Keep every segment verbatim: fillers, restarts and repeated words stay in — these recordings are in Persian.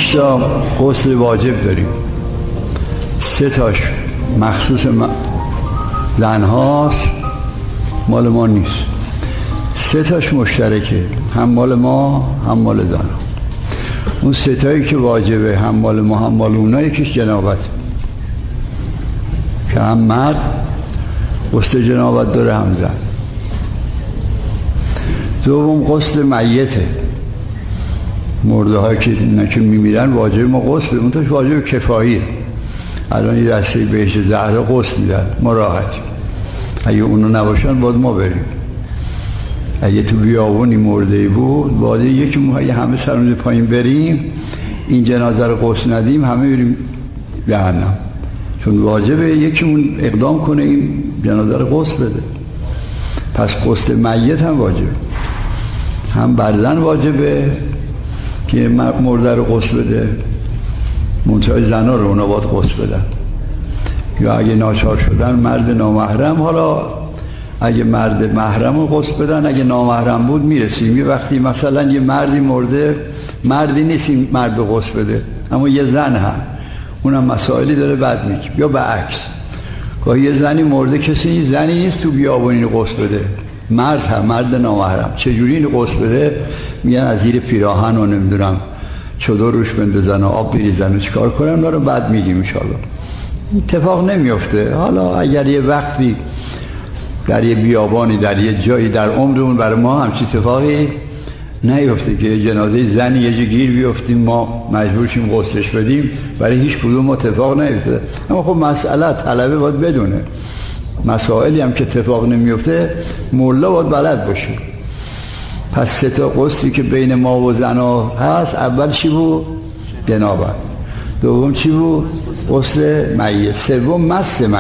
شش تا غسل واجب داریم، سه تاش مخصوص زن هاست، مال ما نیست. سه تاش مشترکه، هم مال ما هم مال زن ها. اون سه تایی که واجبه هم مال ما هم مال اونا، یکیش جنابت که هم مرد غسل جنابت داره هم زن. دوم غسل میته، مرده ها که نه که میمیرن واجب ما غسل، اون تاش واجب کفاییه. الان یه دسته بهش زهره غسل میدن، ما راحتیم. اگه اونو نباشن باید ما بریم. اگه تو بیابونی مرده بود باید یکی ما همه سرمون پایین بریم، این جنازه رو غسل ندیم، همه بریم جهنم. چون واجبه یکیمون اقدام کنه این جنازه رو غسل بده. پس غسل میت هم واجبه، هم بر زن واجبه که مرده رو غسل بده، منتهای زنها رو اونا باید غسل بدن. یا اگه ناچار شدن مرد نامحرم، حالا اگه مرد محرم رو غسل بدن، اگه نامحرم بود میرسیم. یه وقتی مثلا یه مردی مرده، مردی نیستیم مرد رو غسل بده، اما یه زن هم، اونم مسائلی داره بعد میگیم. یا به عکس گاهی یه زنی مرده، کسی زنی نیست تو بیابون اینو غسل بده، مرد هم، مرد نامحرم. چجوری اینو غسل بده؟ میگن از زیر پیراهن و نمیدونم چادر روش بندازن و آب بریزن و چیکار کنن، اونا رو بعد میگیم ان شاءالله. اتفاق نمیفته. حالا اگر یه وقتی در یه بیابانی در یه جایی در عمرمون برای ما همچی اتفاقی نیفته که یه جنازه زنی یه جا گیر بیفتیم ما مجبور شیم غسلش بدیم، برای هیچ کدوم اتفاق نیفته. اما خب مسئله طلبه باید بدونه، مسائلی هم که اتفاق نمیفته مولا باید بلد باشه. پس سه تا غسلی که بین ما و زنا هست، اول چی بود؟ جنابت. دوم چی بود؟ غسل میت. سوم مس میت.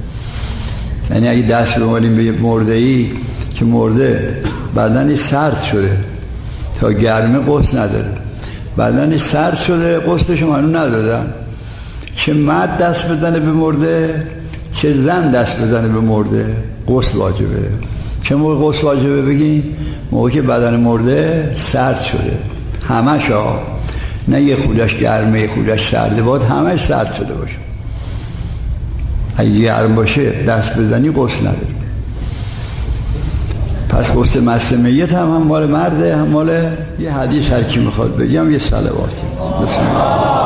یعنی اگه دست بمالیم به مرده ای که مرده بدنش سرد شده، تا گرمه غسل نداره، بدنش سرد شده، غسلش هم هنوز ندادن، چه مرد دست بزنه به مرده چه زن دست بزنه به مرده غسل واجبه. چه موقع غسل واجبه بگین؟ موقع که بدن مرده سرد شده، همش ها، نه یه خودش گرمه یه خودش سرده، باید همش سرد شده باشه. اگه گرم باشه دست بزنی غسل نداری. پس غسل مس میت هم هم مال مرده هم مال یه حدیث، هر کی میخواد بگم یه صلوات. بسم الله.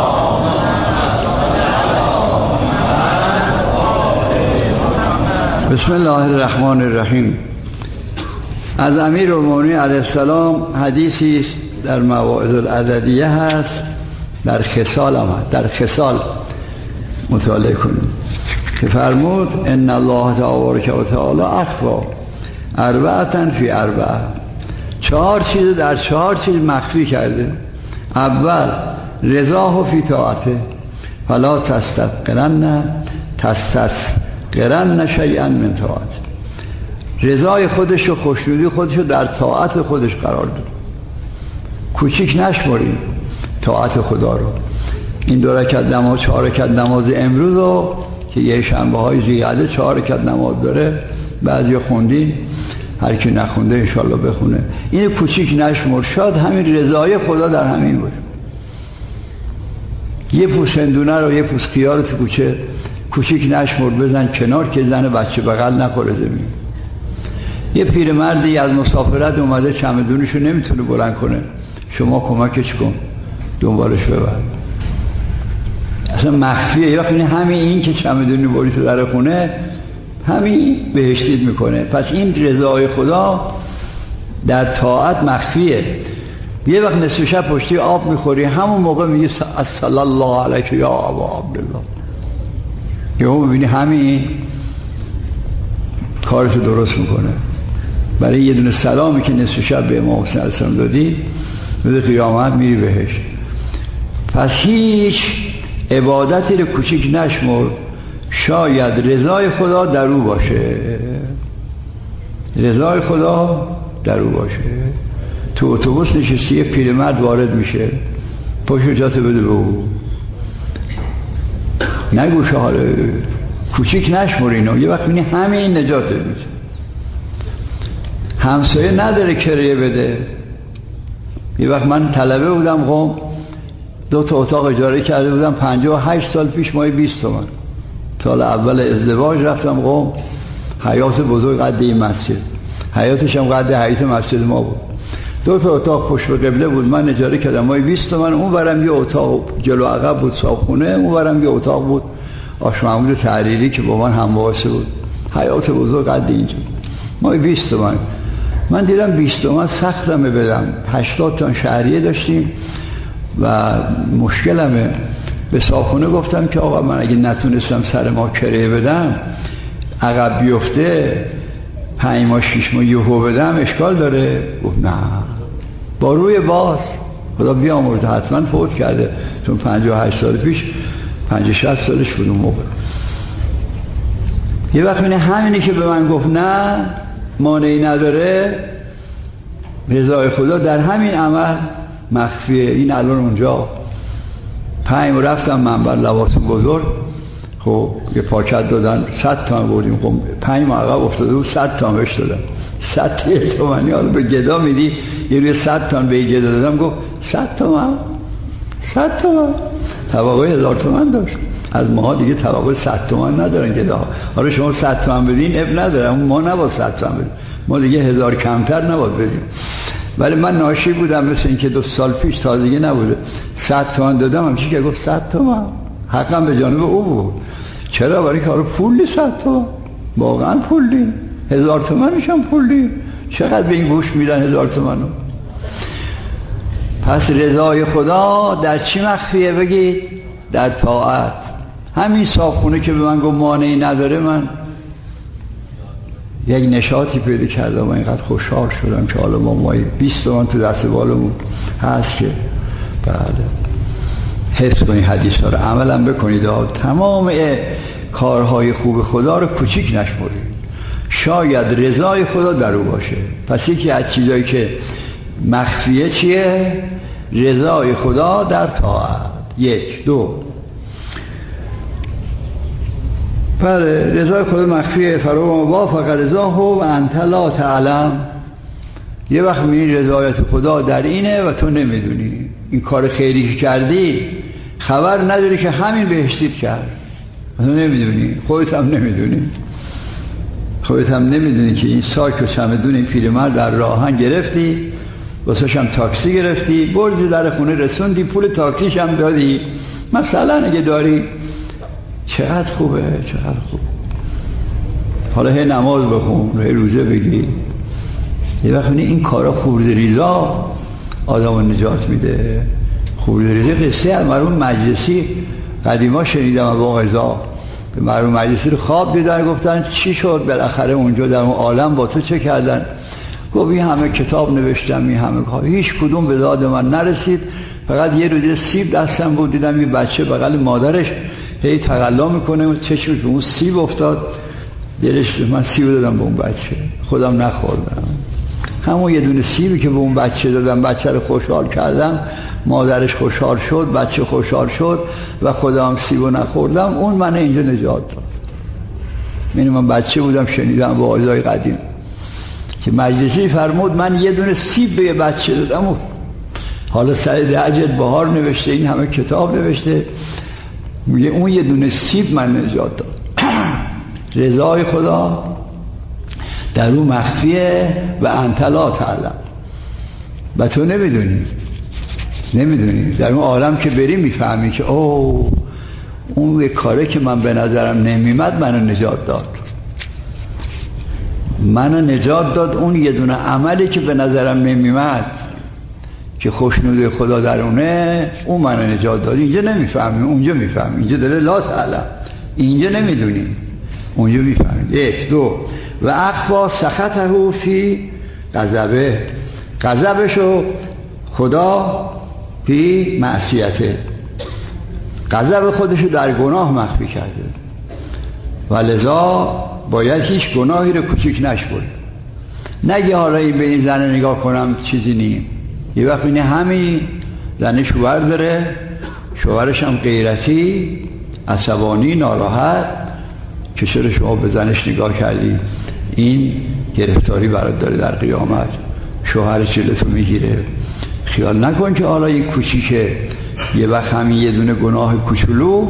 بسم الله الرحمن الرحیم. از امیرالمومنین علیه السلام حدیثی در مواعظ العددیه هست، در خصال آمد، در خصال مطالعه کنیم که فرمود ان الله تبارک و تعالی اخفی اربعة فی اربعة، چهار چیز در چهار چیز مخفی کرده. اول رضاه فی طاعته فلا تستثقلن تستثقلن شیئا من طاعته، رضای خودش و خوشنودی خودش رو در طاعت خودش قرار داد. کوچیک نشمریم طاعت خدا رو. این دو رکعت نماز، چهار رکعت نماز امروز رو که یه شنبه های ذی‌قعده چهار رکعت نماز داره، بعضی خوندین، هر کی نخونده انشالله بخونه. این کوچیک نشمر، شاید همین رضای خدا در همین باشه. یه پوست هندونه رو، یه پوست خیار رو تو کوچه کوچیک نشمر، بزن کنار که زن بچه بغل نخوره زمین. یه پیرمردی از مسافرت اومده، چمدونشو نمیتونه بلند کنه، شما کمکش کن، دنبالش ببر. اصلا مخفیه. یا وقتی همین این که چمدونی بری تو در خونه، همین بهشتید میکنه. پس این رضای خدا در طاعت مخفیه. یه وقت نصف شب پشتی آب میخوری، همون موقع میگی صلی الله علیک یا ابا عبدالله، یهو میبینی همین کارتو درست میکنه. برای یه دونه سلامی که نصف شب به امام حسین علیه السلام دادی، به قیامت میری بهشت. پس هیچ عبادتی رو کوچیک نشمر، شاید رضای خدا در او باشه، رضای خدا در او باشه. تو اتوبوس نشستی، یه پیرمرد وارد میشه، پشت جاتو بده به او، نگو شاله، کوچیک نشمر اینو. یه وقت بینی همین نجاته میشه. همسایه نداره کرایه بده. یه وقت من طلبه بودم، قوم دو تا اتاق اجاره کرده بودم پنجاه و هشت سال پیش، ماهی بیست تومن. سال اول ازدواج رفتم قم، حیاط بزرگ قد این مسجد، حیاطش هم قد حیاط مسجد ما بود. دو تا اتاق پشت به قبله بود، من اجاره کردم ماهی بیست تومن. اون برم یه اتاق جلو عقب بود صابخونه، اون برم یه اتاق بود آش محمود تحریری که با من هم واسه بود، حیاط بزرگ قد اینجا، ماهی بیست تومن. من دیدم بیست تومن سختمه بدم. هشتاد تا شهریه داشتیم و مشکلمه. به صابخونه گفتم که آقا من اگه نتونستم سر ما کرایه بدم، عقب بیفته، پنج ماه شیش ماه یهو بدم اشکال داره؟ گفت نه. با روی باز، خدا بیامرزه، حتما فوت کرده چون پنجاه و هشت سال پیش، پنجاه شصت سالش بود اون موقع. یه وقت اینه همینی که به من گفت نه مانعی نداره، رضای خدا در همین عمل مخفیه. این الان اونجا پنج رفتم منبر لباس بزرگ، خب یه پاکت دادن، صد تومن بردیم. خب پنج ماه عقب افتاده بود، صد تومن بهش دادم. صد تومنی حالا به گدا میدی، یه روی صد تومن به گدا دادم، گفت صد تومن، صد تومن. طبقه هزار تومن داشت. از ماها دیگه طبقه صد تومن ندارن گدا. حالا شما صد تومن بدین اب نداره، ما نباید صد تومن بدیم، ما دیگه هزار کمتر نباید بدیم. ولی من ناشی بودم، مثل این که دو سال پیش تازگی نبوده، صد تومن دادم. همچی که گفت صد تومن، حقم به جانب او بود. چرا؟ برای کارو پولی صد تومن، واقعا پولی. هزار تومنش هم پولی. چقدر به این گوش میدن هزار تومنو؟ پس رضای خدا در چی مخفیه بگید؟ در طاعت. همین صابخونه که به من گفت مانعی نداره، من یک نشاطی پیدا کردم و اینقدر خوشحال شدم که حالا ما مایی بیست تومن تو دست بالمون هست که بله حفظ کنید حدیث ها رو، عملم بکنید. تمام کارهای خوب خدا رو کوچیک نشمرید، شاید رضای خدا در او باشه. پس یکی از چیزایی که مخفیه چیه؟ رضای خدا در طاعت. یک. دو، بله رضای خدا مخفیه. فرو وافق رضاه و انت لا تعلم. یه وقت می‌بینی رضایت خدا در اینه و تو نمیدونی. این کار خیری که کردی خبر نداری که همین بهشتیت کرد، تو نمیدونی، خودت هم نمیدونی، خودت هم نمیدونی که این ساک و چمدون این پیرمرد در راهن گرفتی، واسهش هم تاکسی گرفتی، بردی در خونه رسوندی، پول تاکسیش هم دادی. مثلا اگه داری، چقدر خوبه، چقدر خوب. حالا هی نماز بخون، هی روزه بگی. یه وقت این کارا خورده ریزا آدم رو نجات میده. خورده ریزا قصه از مرحوم مجلسی قدیما شنیدم با قضا. به مرحوم مجلسی رو خواب دیدن، گفتن چی شد بالاخره اونجا در اون عالم با تو چه کردن؟ گفت این همه کتاب نوشتم، این همه کار، هیچ کدوم به داد من نرسید. فقط یه روز سیب دستم بود، دیدم یه بچه بغل مادرش هی تقلا میکنه، چشمش به اون سیب افتاد، دلش من سیب دادم به اون بچه، خودم نخوردم. همون یه دونه سیبی که به اون بچه دادم، بچه رو خوشحال کردم، مادرش خوشحال شد، بچه خوشحال شد و خودم سیبو نخوردم، اون من اینجا نجات داد. یعنی من بچه بودم شنیدم با آیزای قدیم که مجلسی فرمود من یه دونه سیب به یه بچه دادم و حالا سعید عجل بهار نوشته، این همه کتاب نوشته، میگه اون یه دونه سیب من نجات داد. رضای خدا در اون مخفیه و انت لا تعلم، و تو نمیدونی نمیدونی در اون عالم که بری میفهمی که اوه اون یک کاره که من به نظرم نمیمد منو نجات داد، منو نجات داد. اون یه دونه عملی که به نظرم نمیمد که خوشنود خدا درونه، اون منو نجات داد. اینجا نمیفهمی، اونجا میفهمی. اینجا داره لا تعلم، اینجا نمیدونی، اونجا میفهمی. یک. دو، و اخفا سخطه فی غضبه، غضبشو خدا فی معصیته، غضب خودشو در گناه مخفی کرده و لذا باید هیچ گناهی رو کوچیک نشمری. نگه حالا این به این زن نگاه کنم چیزی نیم. یه وقت اینه همین زن شوهر داره، شوهرش هم غیرتی، عصبانی، ناراحت که چرا شما به زنش نگاه کردی، این گرفتاری برات داره در قیامت. شوهر چلتو میگیره. خیال نکن که حالا این کوچیکه یه وقت همین یه دونه گناه کوچولو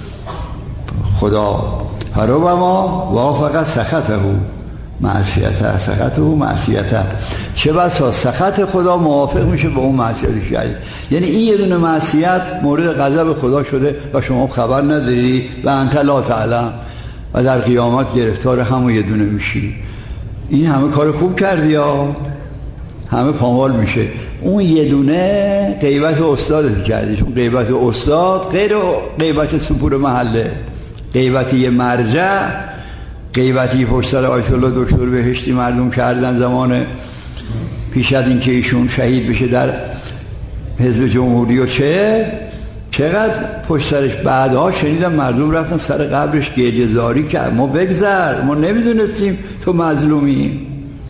خدا فربما وافق سخطه معصیته سخطه معصیته، چه بسا سخط خدا موافق میشه با اون معصیتی که کردی. یعنی این یه دونه معصیت مورد غضب خدا شده و شما خبر نداری و انت لا تعلم و در قیامت گرفتار همون یه دونه میشی. این همه کار خوب کردی یا همه پامال میشه. اون یه دونه غیبت استادت کردی، چون غیبت استاد غیر غیبت سپور محله، غیبت یه مرجع، غیبتی پشت سر آیت الله دکتر بهشتی مردم کردن زمان پیش از اینکه ایشون شهید بشه در حزب جمهوری و چه چقدر پشت سرش. بعدها شنیدم مردم رفتن سر قبرش گریه زاری کرد، ما بگذر، ما نمیدونستیم تو مظلومی.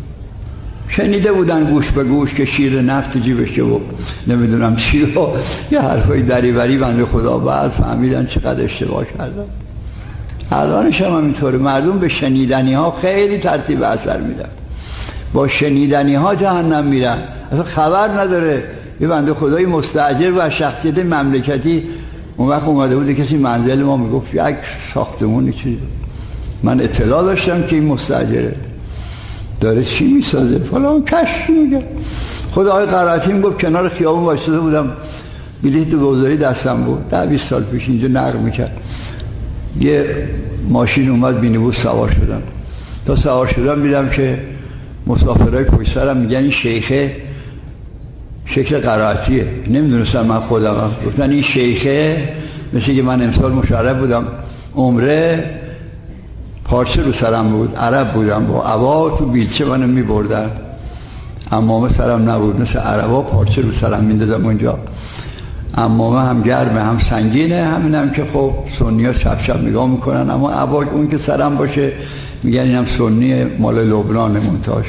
شنیده بودن گوش به گوش که شیر نفت جیبش و نمیدونم چی رو یه حرفای دریوری بنده خدا. بعد فهمیدن چقدر اشتباه کردن. الانش هم همینطوره، مردم به شنیدنی ها خیلی ترتیب اثر میدن، با شنیدنی ها جهنم میرن، اصلا خبر نداره. یه بنده خدای مستاجر و شخصیت مملکتی اون وقت اومده بود کسی منزل ما میگفت یک ساختمونی چیزی، من اطلاع داشتم که این مستاجره داره چی میسازه فلان کش میگه. خود آقای قرائتی میگفت کنار خیابون وایساده بودم، بلیط بازاری دستم بود، ده بیست سال پیش اینجا نقل میکرد. یه ماشین اومد مینیبوس سوار شدم، تا سوار شدم دیدم که مسافرهای پشت سرم میگن این شیخه شکل قرائتیه. نمیدونستم من خودم، گفتن این شیخه مثل که من امسال مشرف بودم عمره، پارچه رو سرم بود، عرب بودم، با عبا تو بیلچه منو میبردن، عمامه سرم نبود، مثل عربا پارچه رو سرم میندازم اونجا. عمامه هم گرمه هم سنگینه، همین هم که خب سنی ها چپ چپ نگاه میکنن، اما عبا اون که سرم باشه میگن اینم سنی مال لبنان، منتاج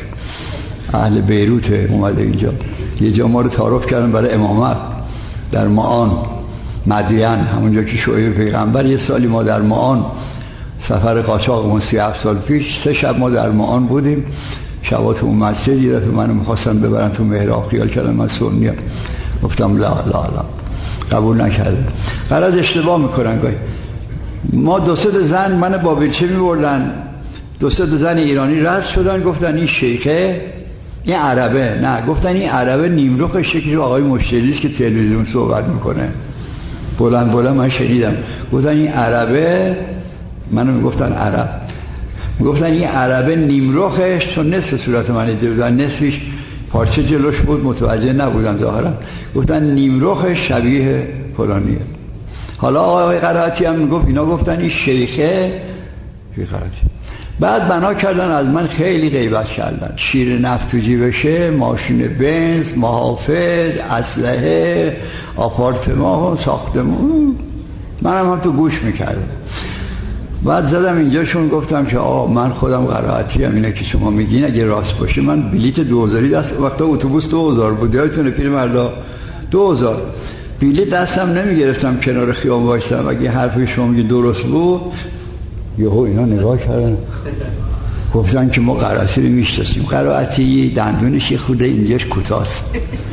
اهل بیروته اومده اینجا. یه جا ما رو تعارف کردن برای امامت در معان مدین، همونجا که شعیب پیغمبر. یه سالی ما در معان سفر قاچاق سی هفت سال پیش سه شب ما در معان بودیم. شبات اون مسجد یه دفعه منو میخواستن ببرن تو محراب، خیال کردن من سنیم، گفتم لا لا لا، قبول نکردم. قرار اشتباه میکنن گاهی. ما دو سه زن من با بیلچه میبردن، دو سه زن ایرانی رد شدن، گفتن این شیخه، این عربه. نه، گفتن این عربه نیمرخ شکل آقای مشتری است که تلویزیون صحبت میکنه. بلند بلند من شنیدم گفتن این عربه، منو میگفتن عرب، میگفتن این عربه نیمرخش، چون نصف صورت من دیده بودن، نصفش پارچه جلوش بود متوجه نبودن ظاهرا، گفتن نیمرخش شبیه فلانیه. حالا آقای قرائتی هم میگفت اینا گفتن این شیخه شیخ قرائتی. بعد بنا کردن از من خیلی غیبت کردن، شیر نفت تو جیبشه، ماشین بنز، محافظ، اسلحه، آپارتمان، ساختمون. منم هم تو گوش میکردم. بعد زدم اینجاشون گفتم که آه من خودم قرائتی هم، اینه که شما میگین اگه راست باشه من بلیت دو هزاری دست، وقتا اتوبوس دو هزار بود، یادتونه پیر مردا دو هزار بلیت دستم نمیگرفتم کنار خیابون وایسم، اگه حرفی شما میگین درست بود. یهو اینا نگاه کردن گفتن که ما قرائتی رو میشناسیم، قرائتی دندونش یه خورده اینجاش کوتاست.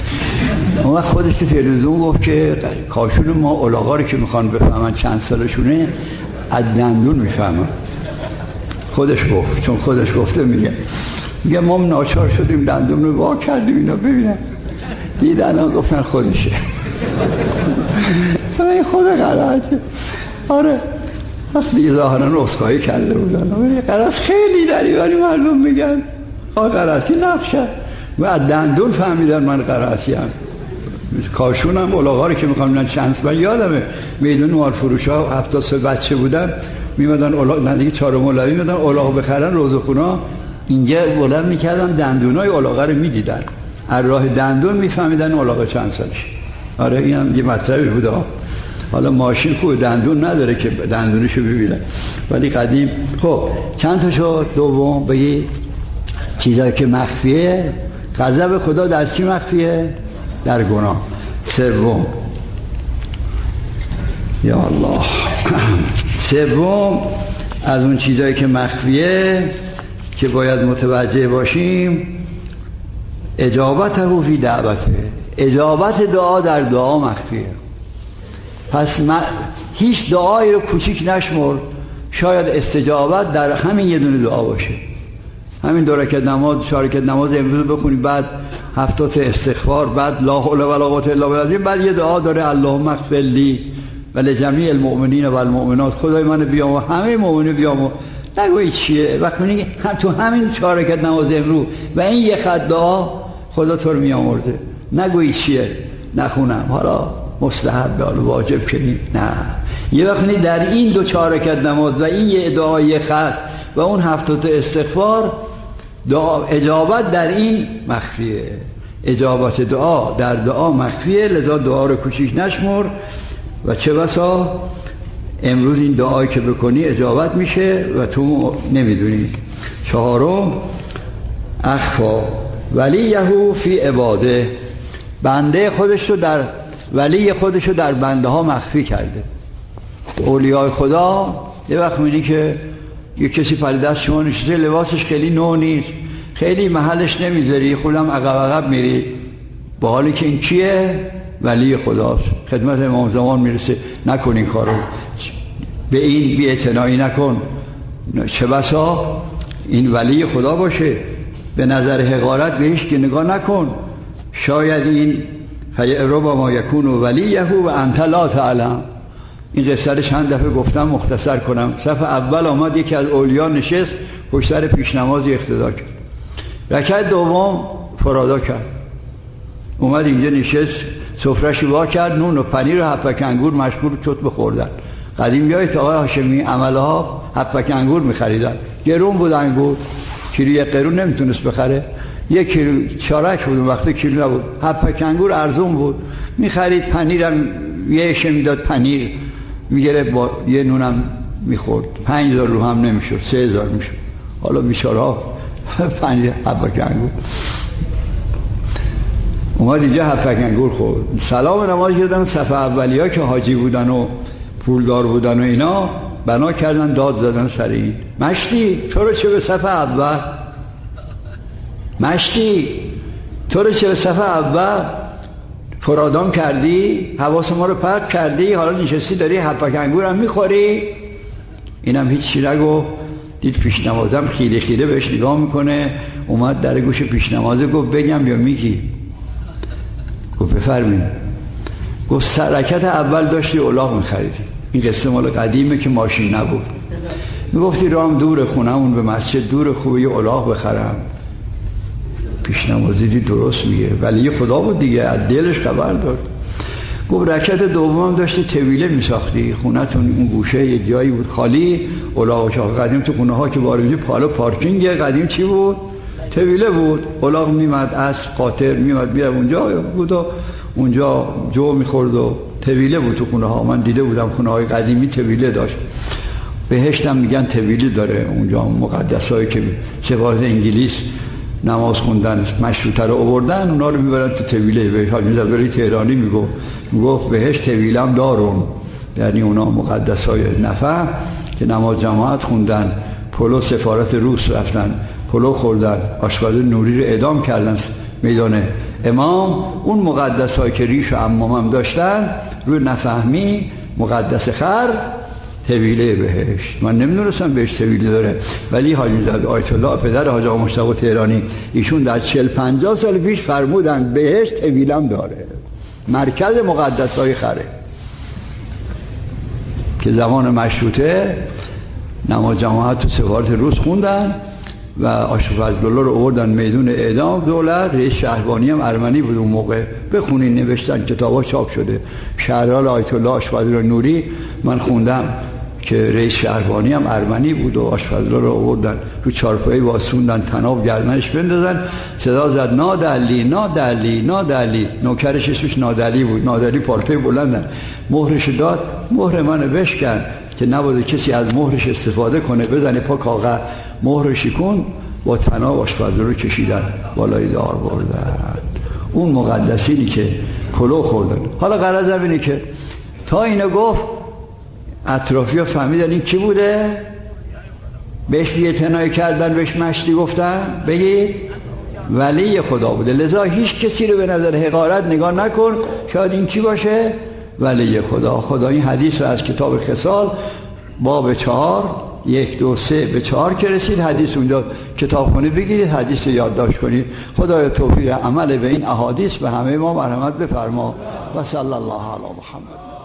اون وقت خودش تو تلویزیون گفت که کاشون ما الاغا رو که میخوان بفهمن چند سالشونه از دندون میفهمن. خودش گفت، چون خودش گفته میگه میگه ما ناچار شدیم دندون رو وا کردیم اینا ببینن، دیدن ها گفتن خودشه. این خود قرائتی. آره وقتی ظاهرا رسخایی کرده بودن ولی قرائت خیلی دریوری مردم میگن آقا قرائتی نقشه و از دندون فهمیدن من قرائتی هم. کاشونم الاغا رو که میخوام ببینن چند سال، یادمه میدون نوار فروش ها هفتاد سال بچه بودم میمدن الاغا، نه دیگه چهارم مولوی میمدن الاغا بخرن، روزخونا اینجا بلند میکردن دندونای الاغا رو میدیدن، از راه دندون میفهمیدن الاغا چند سالش. آره اینم یه مطلبی بوده. حالا ماشین خوب دندون نداره که دندونشو ببینه، ولی قدیم. خب چند تا شد؟ دوم بگی چیزایی که مخفیه. غضب خدا در چی مخفیه؟ در گناه. سوم یا الله سوم از اون چیزایی که مخفیه که باید متوجه باشیم، اجابت او فی دعوته، اجابت دعا در دعا مخفیه. پس من هیچ دعایی رو کوچیک نشمر، شاید استجابت در همین یه دونه دعا باشه. همین دو رکعت نماز، چهار رکعت نماز امروز بخونی، بعد هفتاد استغفار، بعد لا حول ولا قوة الا بالله، بعد یه دعا داره اللهم اغفر لی و لجمیع المؤمنین و المؤمنات، خدای من بیام و همه مؤمنین بیام. نگویی چیه وقتی میگی تو همین چهار رکعت نماز امروز و این یه خط دعا خدا تو رو میامرزه، نگویی چیه نخونم حالا مستحب حالا واجب کنیم، نه. یه وقتی در این دو چهار رکعت نماز و این یه دعا یه خط و اون هفتاد استغفار، دعا اجابت در این مخفیه، اجابت دعا در دعا مخفیه، لذا دعا رو کوچیک نشمر و چه بسا امروز این دعایی که بکنی اجابت میشه و تو نمیدونی. چهارم اخفا ولیهو فی عباده، بنده خودش رو در ولی خودش رو در بنده ها مخفی کرده. اولیاء خدا یه وقت میبینی که یه کسی پلی دست شما نشسته، لباسش خیلی نو نیست، خیلی محلش نمیذاری، خودم عقب عقب میری، با حالی که این کیه؟ ولی خداست. خدمت امام زمان میرسه نکن این کارو، به این بی اعتنایی نکن. چه بسا این ولی خدا باشه، به نظر حقارت بهش که نگاه نکن، شاید این فیعرب ما یکون ولیه و انت لا تعلم. این قصه رو چند دفعه گفتم، مختصر کنم. صف اول آمد یکی از اولیا نشست پشت سر پیش نمازی اقتدا کرد، رکعت دوم فرادا کرد، اومد اینجا نشست سفره‌اش وا کرد، نون و پنیر و هفتک انگور مشغول شد بخوردن. قدیم یادت آقای هاشمی عملها هفتک انگور می‌خریدن، گرون بود انگور، کیلو یک قرون نمیتونست بخره، یک کیلو چارک بود اون وقت، کیلو نبود، هفتک انگور ارزون بود می‌خرید. پنیرم یه شه میداد، پنیر میگرفت با یه نونم میخورد، پنج هزار رو هم نمیشد، سه هزار میشد. حالا بیچاره‌ها پنیر هفتک انگور. اومد اینجا هفتک انگور خورد، سلام نماز کردن. صف اولیا که حاجی بودن و پولدار بودن و اینا بنا کردن داد زدن سر این مشتی تو رو چه به صف اول، مشتی تو رو چه به صف اول فرادام کردی، حواس ما رو پرت کردی، حالا نشستی داری هفتک انگور هم میخوری. اینم هیچ چی نگو، دید پیش نمازم خیره خیره بهش نگاه میکنه، اومد در گوش پیش نمازه گفت بگم یا میگی؟ گفت بفرمین. گفت سرکت اول داشتی الاغ میخریدی. این قصه مال قدیمه که ماشین نبود. میگفتی رام دور خونمون به مسجد دور، خوبه یه الاغ بخرم. پیش نمازی دید درست میگه، ولی یه خدا بود دیگه، از دلش خبر داد. گفت رکعت دوم داشتی طویله میساختی، خونتون اون گوشه یه جایی بود خالی، الاغ چاق قدیم تو خونه ها که بارونی پالا پارکینگ قدیم چی بود؟ طویله بود. الاغ میمد اسب قاطر میمد بیا اونجا بود و اونجا جو میخورد و طویله بود تو خونه ها. من دیده بودم خونه های قدیمی طویله داشت. بهشتم میگن طویله داره اونجا، مقدسایی که سفارت انگلیس نماز خوندن مشروطه رو آوردن، اونا رو میبرن تو طویله. به حاجی زبری تهرانی میگفت میگفت بهشت طویله هم دارون، یعنی اونا مقدسای نفع که نماز جماعت خوندن، پلو سفارت روس رفتن، پلو خوردن، آشپز نوری رو اعدام کردن میدان امام. اون مقدس هایی که ریش و عمام هم داشتن روی نفهمی مقدس خر طویله بهشت. من نمیدونستم بهشت طویله داره، ولی حاجی زاده آیت الله پدر حاج آقا مشتاق تهرانی ایشون در چهل پنجاه سال پیش فرمودن بهشت طویله هم داره، مرکز مقدس های خره. که زمان مشروطه نماز جماعت تو سفارت روس خوندن و آشوف فضلالله رو آوردن میدون اعدام. دولت رئیس شهربانی هم ارمنی بود اون موقع، بخونین نوشتن کتابا چاپ شده. شهرال آیت الله آشفزالله نوری من خوندم که رئیس شهربانی هم ارمنی بود و آشفزالله رو آوردن رو چارپایی واسوندن، تناب گردنش بندازن، صدا زد نادعلی نادعلی نادعلی. نوکرش اسمش نادعلی بود، نادعلی پالتوی بلندن، مهرش داد، مهر منو بشکن که نباید کسی از مهرش استفاده کنه، بزنه پا کاغذ، مهر شکون با تناب آشپزی رو کشیدن بالای دار بردن. اون مقدسینی که کلو خوردن. حالا غرض اینه که تا اینو گفت اطرافی ها فهمیدن این کی بوده، بهش بی‌اعتنایی کردن، بهش مشتی گفتن، بگید ولی خدا بوده. لذا هیچ کسی رو به نظر حقارت نگاه نکن، شاید این کی باشه؟ ولی خدا. خدا این حدیث رو از کتاب خصال باب چهار یک دو سه به چهار که رسید، حدیث اونجا کتابخونه بگیرید، حدیث یادداشت کنید. خدای توفیق عمل به این احادیث به همه ما مرحمت بفرما. و صلی الله علی محمد.